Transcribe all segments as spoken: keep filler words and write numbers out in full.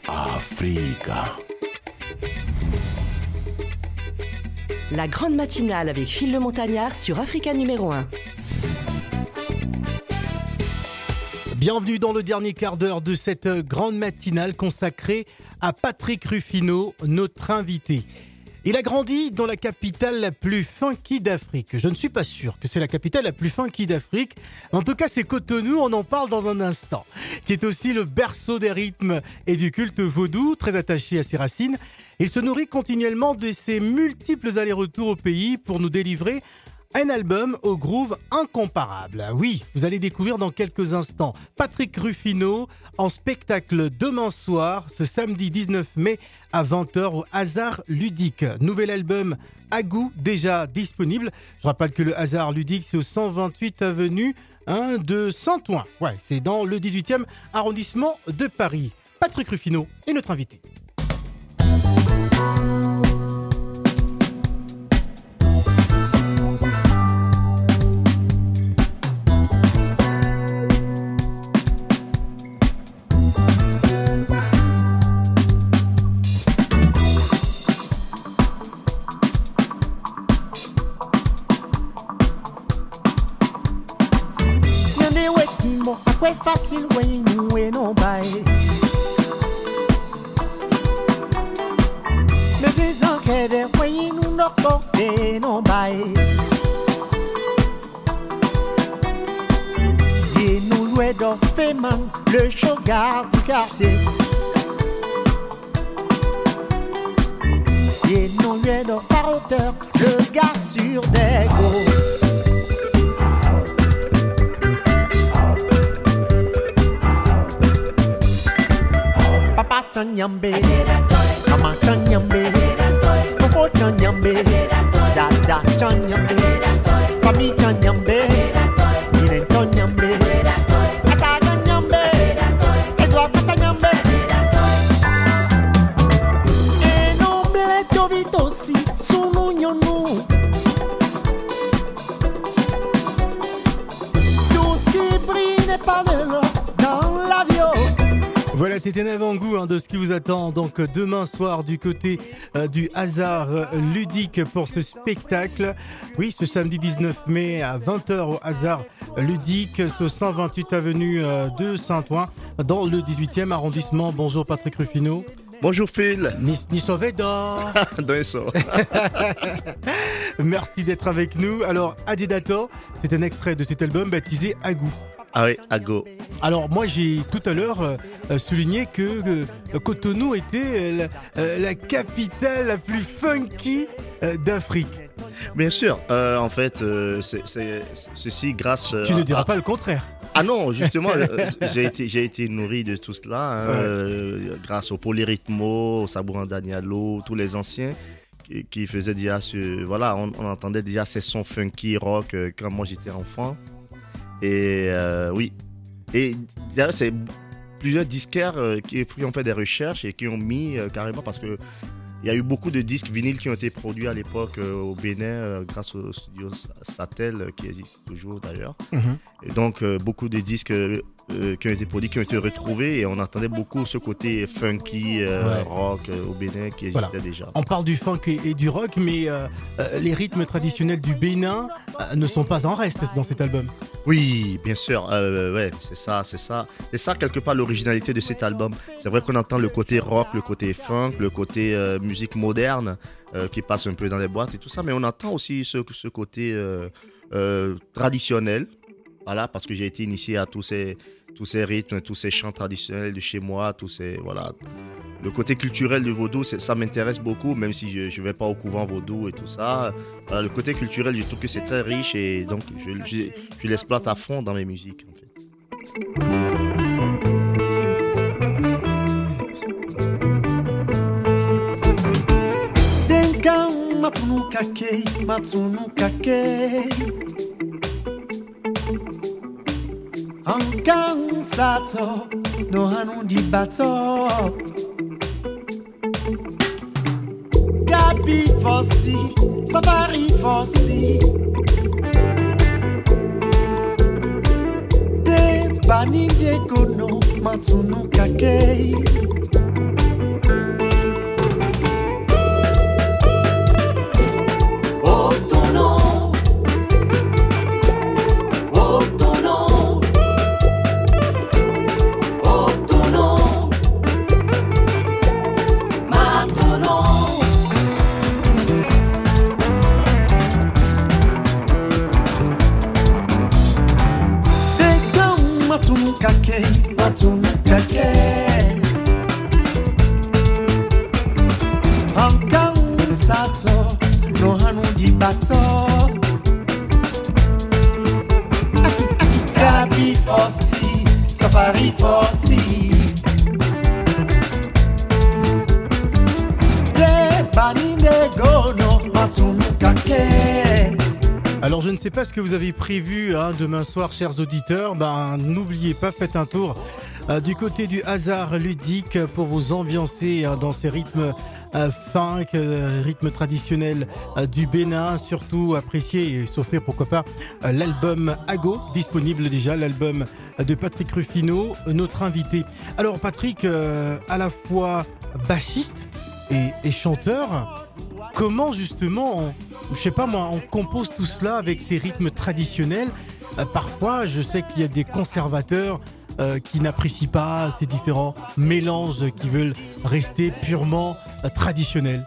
Africa. La grande matinale avec Phil le Montagnard sur Africa numéro un. Bienvenue dans le dernier quart d'heure de cette grande matinale consacrée à Patrick Rufino, notre invité. Il a grandi dans la capitale la plus funky d'Afrique. Je ne suis pas sûr que c'est la capitale la plus funky d'Afrique. En tout cas, c'est Cotonou, on en parle dans un instant. Qui est aussi le berceau des rythmes et du culte vaudou, très attaché à ses racines. Il se nourrit continuellement de ses multiples allers-retours au pays pour nous délivrer un album au groove incomparable. Oui, vous allez découvrir dans quelques instants Patrick Rufino en spectacle demain soir, ce samedi dix-neuf mai à vingt heures au Hasard Ludique. Nouvel album Agou déjà disponible. Je rappelle que le Hasard Ludique, c'est au cent vingt-huit avenue hein, de Saint-Ouen. Ouais, c'est dans le dix-huitième arrondissement de Paris. Patrick Rufino est notre invité. Quite fácil when you ain't no buy. Mais c'est en quête when you no go no buy. Et nous louer dans Féman, le showgard du quartier. Et nous louer dans Faroteur, le gars sur des gros. Papa Chanyambe, Mama Chanyambe, Coco Chanyambe, Dada Chanyambe, Papi Chanyambe, Inen Chanyambe, Ata Chanyambe, Edouard Chanyambe. Et non blé tovitosi, sunu nyonu. Tout ce qui brille n'est pas de l'or dans l'avion. Voilà, c'était un avant-goût hein, de ce qui vous attend donc demain soir du côté euh, du Hasard Ludique pour ce spectacle. Oui, ce samedi dix-neuf mai à vingt heures au Hasard Ludique, au cent vingt-huit avenue euh, de Saint-Ouen, dans le dix-huitième arrondissement. Bonjour Patrick Rufino. Bonjour Phil. Ni, ni sauvedor. Merci d'être avec nous. Alors, Adidator, c'est un extrait de cet album baptisé Agou. Ah oui, Agou. Alors moi j'ai tout à l'heure euh, souligné que euh, Cotonou était euh, la, euh, la capitale la plus funky euh, d'Afrique. Bien sûr, euh, en fait euh, c'est, c'est, c'est ceci grâce... Tu à, ne diras à... pas le contraire. Ah non, justement, euh, j'ai, été, j'ai été nourri de tout cela, hein, ouais. euh, grâce au Polyrythmo, au Sabourin Danialo, tous les anciens qui, qui faisaient déjà ce... Voilà, on, on entendait déjà ces sons funky, rock euh, quand moi j'étais enfant. Et euh, oui, et d'ailleurs c'est plusieurs disquaires euh, qui, qui ont fait des recherches et qui ont mis euh, carrément, parce que il y a eu beaucoup de disques vinyles qui ont été produits à l'époque euh, au Bénin euh, grâce au studio Satel euh, qui existe toujours d'ailleurs. Mm-hmm. Et donc euh, beaucoup de disques euh, euh, qui ont été produits, qui ont été retrouvés, et on entendait beaucoup ce côté funky, euh, ouais. rock euh, au Bénin qui existait voilà. déjà. On parle du funk et, et du rock, mais euh, euh, les rythmes traditionnels du Bénin euh, ne sont pas en reste dans cet album. Oui, bien sûr, euh, ouais, c'est ça, c'est ça. C'est ça quelque part l'originalité de cet album. C'est vrai qu'on entend le côté rock, le côté funk, le côté euh, musique moderne euh, qui passe un peu dans les boîtes et tout ça, mais on entend aussi ce, ce côté euh, euh, traditionnel, voilà, parce que j'ai été initié à tous ces, tous ces rythmes, tous ces chants traditionnels de chez moi, tous ces, voilà. Le côté culturel du vaudou, c'est, ça m'intéresse beaucoup, même si je ne vais pas au couvent vaudou et tout ça. Voilà, le côté culturel, je trouve que c'est très riche, et donc je, je, je l'exploite à fond dans mes musiques, en fait. Denkan matunu kake, matunu kake. Ankan sato, no hanu di bato. Gabi fossi, safari fossi. De bani de kono, matunu kake. quatorze. Gabi Fossi, Safari Fossi. De Bani de Gono, Matsumu Kake. Alors je ne sais pas ce que vous avez prévu hein, demain soir, chers auditeurs. Ben, n'oubliez pas, faites un tour euh, du côté du hasard ludique pour vous ambiancer euh, dans ces rythmes euh, funk, euh, rythmes traditionnels euh, du Bénin. Surtout apprécier et s'offrir pourquoi pas euh, l'album Ago, disponible déjà, l'album de Patrick Rufino, notre invité. Alors Patrick, euh, à la fois bassiste et, et chanteur, comment justement on, je sais pas moi, on compose tout cela avec ces rythmes traditionnels. Euh, parfois, je sais qu'il y a des conservateurs euh, qui n'apprécient pas ces différents mélanges, qui veulent rester purement euh, traditionnels.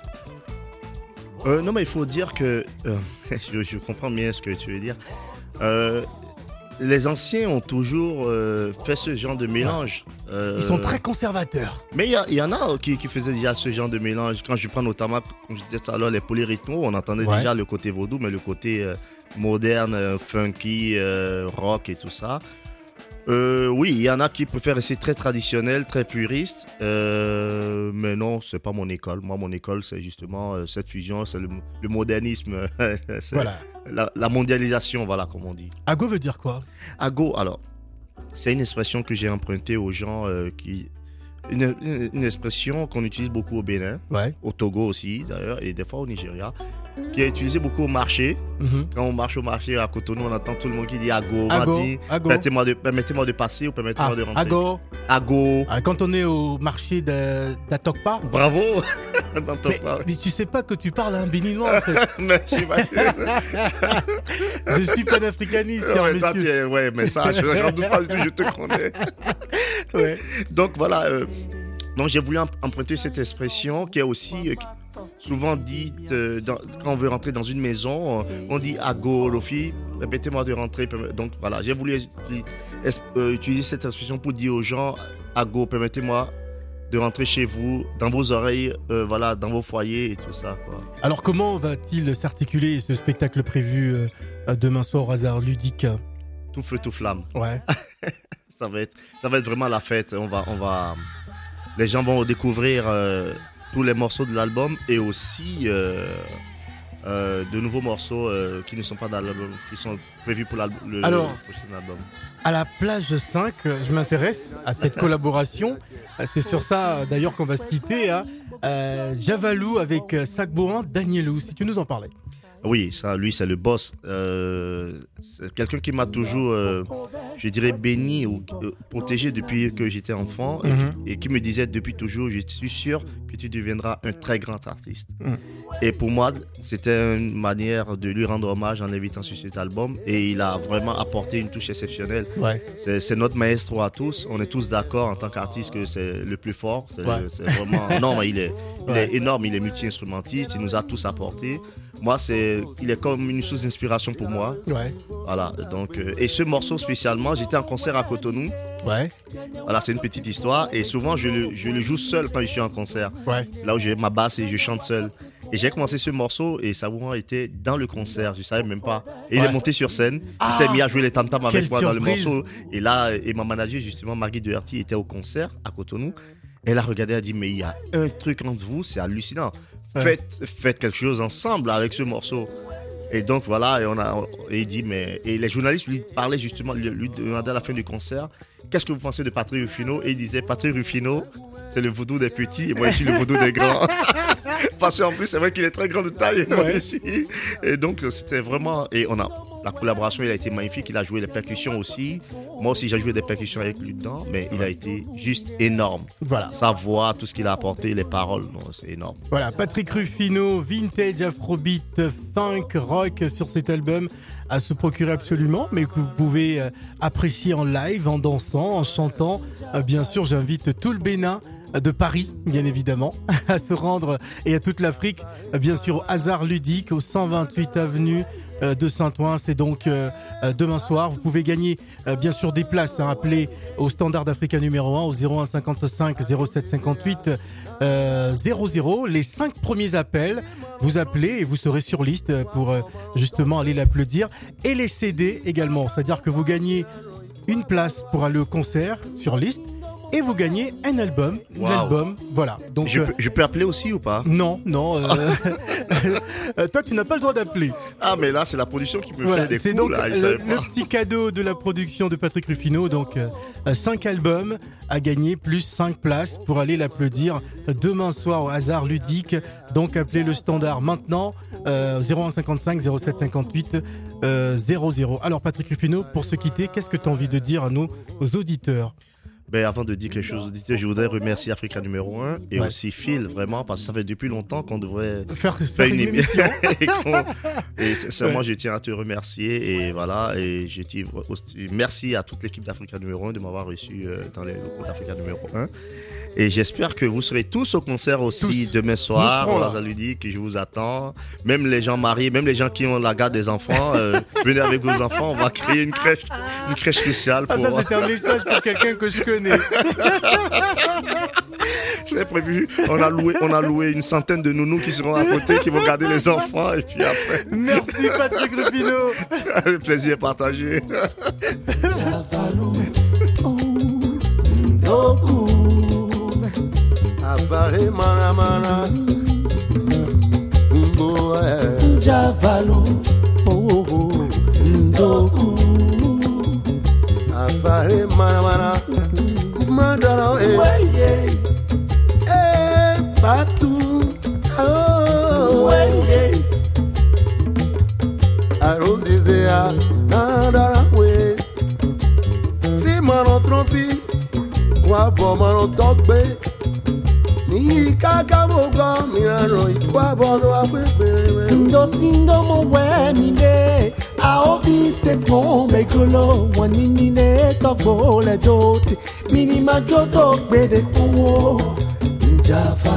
Euh, non, mais il faut dire que euh, je, je comprends bien ce que tu veux dire. Euh, les anciens ont toujours euh, fait ce genre de mélange. Euh, Ils sont très conservateurs. Mais il y, y en a qui, qui faisaient déjà ce genre de mélange. Quand je prends notamment, comme je disais tout à l'heure, les polyrythmos, on entendait Ouais. déjà le côté vaudou, mais le côté euh, moderne, euh, funky, euh, rock et tout ça. Euh, oui, il y en a qui préfèrent rester très traditionnel, très puriste. Euh, mais non, c'est pas mon école. Moi, mon école, c'est justement euh, cette fusion, c'est le, le modernisme, c'est Voilà. la, la mondialisation, voilà, comme on dit. Ago veut dire quoi? Ago, alors, c'est une expression que j'ai empruntée aux gens euh, qui... Une, une, une expression qu'on utilise beaucoup au Bénin, Ouais. au Togo aussi d'ailleurs, et des fois au Nigeria, qui est utilisée beaucoup au marché. Mhm. Quand on marche au marché à Cotonou, on entend tout le monde qui dit Ago, Ago, on dit, Ago. permettez-moi de, permettez-moi de passer ou permettez-moi Ah, de rentrer. Ago. Ago. Ah, quand on est au marché de- d'Atokpa, Bravo. Dans ton mais, parle. mais tu sais pas que tu parles à un béninois en fait. Mais j'imagine. Je suis panafricaniste, cher Ouais, toi, tu monsieur. es- ouais, mais ça, je n'en doute pas du tout, je te connais. Ouais. Donc voilà, euh, donc j'ai voulu em- emprunter cette expression qui est aussi euh, qui- souvent dite euh, dans- quand on veut rentrer dans une maison, euh, on dit Ago, Lofi, répétez-moi de rentrer. permet- Donc voilà, j'ai voulu utiliser, euh, utiliser cette expression pour dire aux gens Ago, permettez-moi de rentrer chez vous, dans vos oreilles, euh, voilà, dans vos foyers et tout ça, quoi. Alors comment va-t-il s'articuler ce spectacle prévu euh, demain soir au hasard ludique? Tout feu, tout flamme. Ouais. Ça va être, ça va être vraiment la fête. On va, on va, les gens vont découvrir euh, tous les morceaux de l'album et aussi euh, euh, de nouveaux morceaux euh, qui ne sont pas dans l'album, qui sont prévus pour l'album, le, Alors, le prochain album. À la plage cinq, je m'intéresse à cette collaboration. C'est sur ça d'ailleurs qu'on va se quitter. Hein. Euh, Javalou avec Sakboan Danielou, si tu nous en parlais. Oui, ça, lui, c'est le boss. Euh, c'est quelqu'un qui m'a toujours, euh, je dirais, béni ou euh, protégé depuis que j'étais enfant et, Mhm. et qui me disait depuis toujours, je suis sûr que tu deviendras un très grand artiste. Mhm. Et pour moi, c'était une manière de lui rendre hommage en l'invitant sur cet album et il a vraiment apporté une touche exceptionnelle. Ouais. C'est, c'est notre maestro à tous. On est tous d'accord en tant qu'artiste que c'est le plus fort. C'est, Ouais. c'est vraiment. Non, mais il est, il Ouais. est énorme. Il est multi-instrumentiste. Il nous a tous apporté. Moi, c'est, il est comme une source d'inspiration pour moi. Ouais. Voilà. Donc, euh, et ce morceau spécialement, j'étais en concert à Cotonou. Ouais. Voilà, c'est une petite histoire. Et souvent, je le, je le joue seul quand je suis en concert. Ouais. Là où j'ai ma basse et je chante seul. Et j'ai commencé ce morceau et Sabourin était dans le concert, je savais même pas. Et il Ouais. est monté sur scène, Ah, il s'est mis à jouer les tam-tams avec quelle moi dans le surprise. morceau. Et là, et ma manager justement, Marguerite Deherty, était au concert à Cotonou. Elle a regardé, elle a dit, mais il y a un truc entre vous, c'est hallucinant. Ouais. Faites, faites quelque chose ensemble avec ce morceau. Et donc voilà, et on a, et il dit, mais, et les journalistes lui parlaient justement, lui, lui demandaient à la fin du concert, qu'est-ce que vous pensez de Patrick Rufino? Et il disait, Patrick Rufino, c'est le vaudou des petits et moi je suis le vaudou des grands. Parce qu'en plus, c'est vrai qu'il est très grand de taille. Ouais. Et donc, c'était vraiment. Et on a. La collaboration, il a été magnifique. Il a joué les percussions aussi. Moi aussi, j'ai joué des percussions avec lui dedans. Mais il a été juste énorme. Voilà. Sa voix, tout ce qu'il a apporté, les paroles, non, c'est énorme. Voilà, Patrick Rufino, vintage, afrobeat, funk, rock sur cet album à se procurer absolument, mais que vous pouvez euh, apprécier en live, en dansant, en chantant. Euh, bien sûr, j'invite tout le Bénin euh, de Paris, bien évidemment, à se rendre et à toute l'Afrique, euh, bien sûr, au hasard ludique, au cent vingt-huit avenue euh, de Saint-Ouen. C'est donc euh, euh, demain soir. Vous pouvez gagner euh, bien sûr des places. Hein, appelez au Standard d'Africa numéro un au zéro un cinquante-cinq zéro sept cinquante-huit euh, zéro zéro. Les cinq premiers appels, vous appelez et vous serez sur liste pour euh, justement aller l'applaudir. Et les C D également. C'est-à-dire que vous gagnez une place pour aller au concert sur liste. Et vous gagnez un album, wow. L'album, voilà. Donc je, euh, peux, je peux appeler aussi ou pas? Non, non. Euh, euh, toi, tu n'as pas le droit d'appeler. Ah, mais là, c'est la production qui me voilà, fait des c'est coups. Donc là, le, le petit cadeau de la production de Patrick Rufino. Donc euh, cinq albums à gagner plus cinq places pour aller l'applaudir demain soir au hasard ludique. Donc appelez le Standard maintenant euh, zéro un cinquante-cinq zéro sept cinquante-huit euh, zéro zéro. Alors Patrick Rufino, pour se quitter, qu'est-ce que tu as envie de dire à nos aux auditeurs? Ben, avant de dire quelque chose aux auditeurs, je voudrais remercier Africa numéro un et ouais. aussi Phil, vraiment, parce que ça fait depuis longtemps qu'on devrait faire, faire, faire une, une émission. et, et sincèrement, ouais. je tiens à te remercier et voilà, et je dis aussi, merci à toute l'équipe d'Africa numéro un de m'avoir reçu dans les locaux d'Africa numéro un. Et j'espère que vous serez tous au concert aussi tous. Demain soir au hasard ludique, je vous attends. Même les gens mariés, même les gens qui ont la garde des enfants, euh, venez avec vos enfants, on va créer une crèche, une crèche spéciale. Pour... Ah, ça c'était un message pour quelqu'un que je connais. C'est prévu. On a loué, on a loué une centaine de nounous qui seront à côté, qui vont garder les enfants et puis après. Merci Patrick Rufino. Plaisir partagé. Afare mana mana Mboe Javalo Oh oh Ndoku Afare mana mana Madara eh Weye Eh Batu Oh Weye Arozizea Nadara we Si mano tronfi Kwa bo mano tokbe Ni kaka moga mirano ikwa bodo akwebe Sindo sindo mo we mine A ovite kome golo Wanini ne tokbo le jote Minima joto gbede kuwo Njava